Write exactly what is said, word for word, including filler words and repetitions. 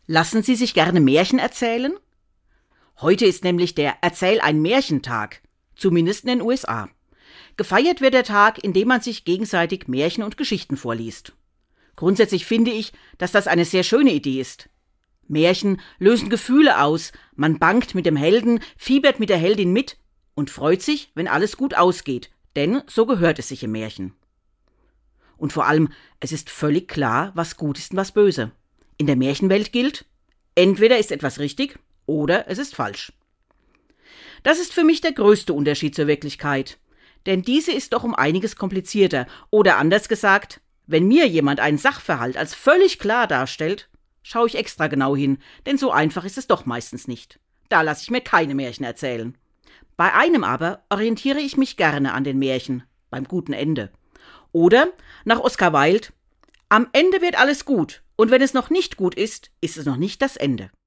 Lassen Sie sich gerne Märchen erzählen? Heute ist nämlich der Erzähl-ein-Märchentag, zumindest in den U S A. Gefeiert wird der Tag, indem man sich gegenseitig Märchen und Geschichten vorliest. Grundsätzlich finde ich, dass das eine sehr schöne Idee ist. Märchen lösen Gefühle aus, man bangt mit dem Helden, fiebert mit der Heldin mit und freut sich, wenn alles gut ausgeht, denn so gehört es sich im Märchen. Und vor allem, es ist völlig klar, was gut ist und was böse. In der Märchenwelt gilt, entweder ist etwas richtig oder es ist falsch. Das ist für mich der größte Unterschied zur Wirklichkeit, denn diese ist doch um einiges komplizierter oder anders gesagt, wenn mir jemand einen Sachverhalt als völlig klar darstellt, schaue ich extra genau hin, denn so einfach ist es doch meistens nicht. Da lasse ich mir keine Märchen erzählen. Bei einem aber orientiere ich mich gerne an den Märchen, beim guten Ende. Oder, nach Oscar Wilde, am Ende wird alles gut und wenn es noch nicht gut ist, ist es noch nicht das Ende.